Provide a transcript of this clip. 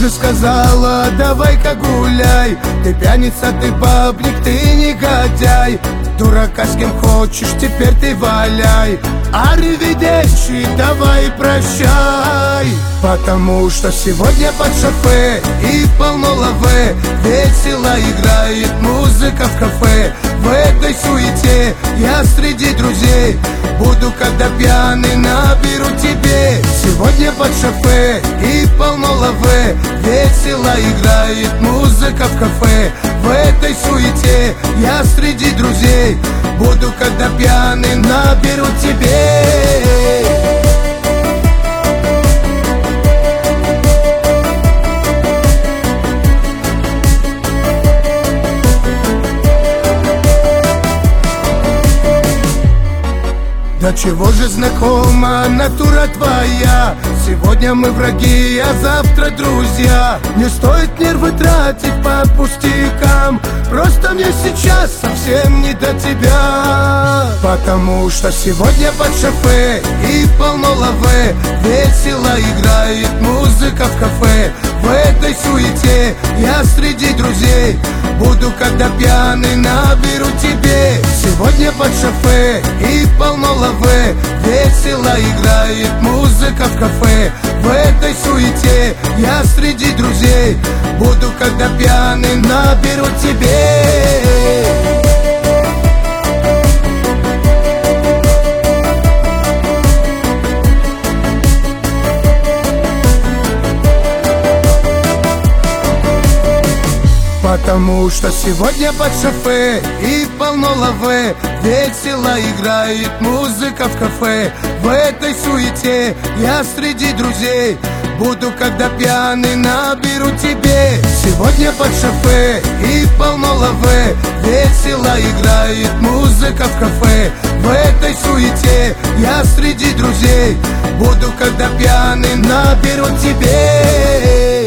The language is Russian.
же сказала, давай-ка гуляй. Ты пьяница, ты бабник, ты негодяй. Дурака с кем хочешь, теперь ты валяй. Аривидерчи, давай прощай. Потому что сегодня под шофе и полно лаве. Весело играет музыка в кафе. В этой суете я среди друзей буду, когда пьяный наберу тебе. Сегодня под шофе и полно лаве. Весело играет музыка в кафе. В этой суете я среди друзей буду, когда пьяный наберу тебе. Да чего же знакома натура твоя? Сегодня мы враги, а завтра друзья. Не стоит нервы тратить по пустякам. Просто мне сейчас совсем не до тебя. Потому что сегодня под шофе и полно лаве. Весело играет музыка в кафе. В этой суете я среди друзей буду, когда пьяный наберу тебе. Сегодня под шофе и полно лаве. Весело играет музыка в кафе. В этой суете я среди друзей буду, когда пьяный наберу тебе. Потому что сегодня под шофе и полно лаве. Весело играет музыка в кафе. В этой суете я среди друзей буду, когда пьяный наберу тебе. Сегодня под шофе и полно лаве. Весело играет музыка в кафе. В этой суете я среди друзей буду, когда пьяный наберу тебе.